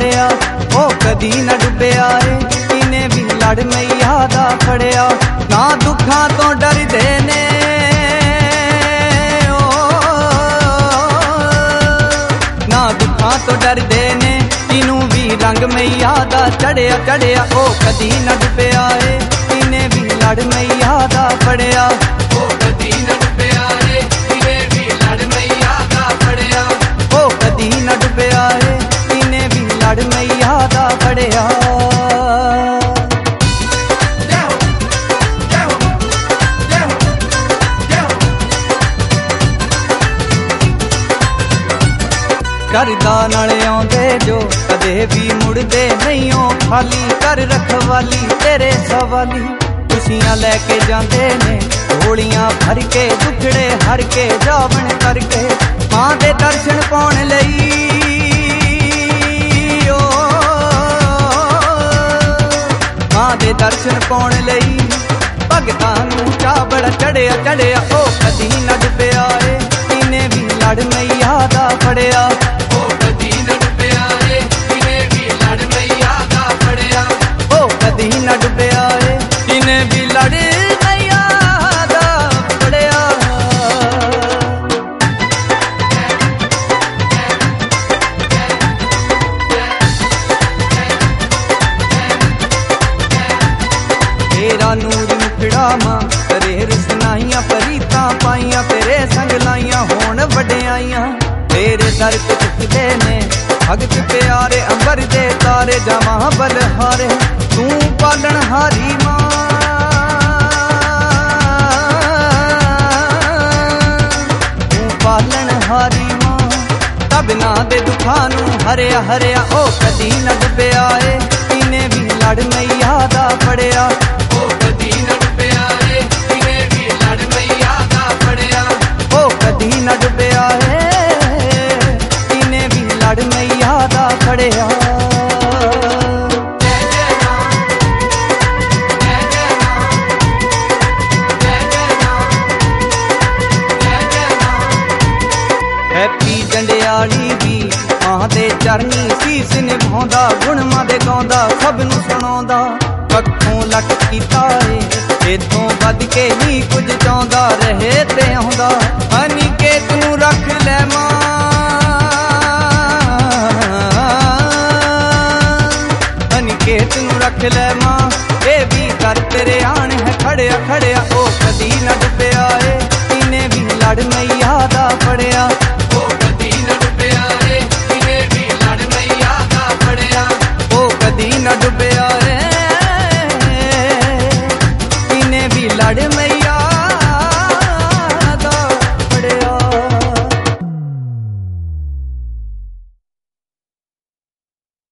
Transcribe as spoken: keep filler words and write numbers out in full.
फड़िया ओ कदी न डुबिया ए इने भी लड़ मैया दा फड़िया ना दुखां तो डरदे ने ओ ना दुखां तो डरदे ने इनू भी रंग मैया दा चढ़िया चढ़िया ओ कदी न डुबिया ए इने भी लड़ मैया दा फड़िया ओ कदी न डुबिया ए इने भी लड़ मैया दा फड़िया ओ कदी न डुबिया ए इने भी लड़ मैया दा फड़िया करदा नाल आउंदे जो कदे भी मुड़दे नहीं ओ खाली कर रखवाली तेरे सवाली खुशियां लैके जांदे ने होलियां भर के दुखड़े हर के जावन करके मां दे दर्शन पाउण लई ओ मां दे दर्शन पाउण लई भगतां नूं चा बड़ा चढ़िया चढ़िया ओ कदी न डुबिया ए इने भी लड़ मैया दा फड़िया कदी न डुबिया ए इने भी लड़ मैया दा फड़िया तेरा नूर मुखड़ा मां करे रसनाइयां परीतां पाइयां तेरे संग लाइयां होण वड्डियाइयां तेरे दर ते झुकदे ने भगत प्यारे अंबर दे तारे जावां बलहारे तू पालन हारी मां तू पालन हारी मां तब ना दे दुखां नूं हरिया हरिया ओ कदी न डुबिया ए इने भी लड़ मैया दा फड़िया ओ कदी न डुबिया ए इने भी लड़ मैया दा फड़िया ओ कदी न डुबिया ए इने भी लड़ मैया दा फड़िया हैप्पी जंडियाली भी मां दे चरनी सीस निभाउंदा गुण मां दे गाउंदा सब नूं सुणाउंदा पक्खों लक कीता ए इथों वध के ही कुछ चाहुंदा रहे ते आउंदा अनिकेत नूं रख ले मां अनिकेत नूं रख ले मां ए भी कर तेरे आण है खड़िया खड़िया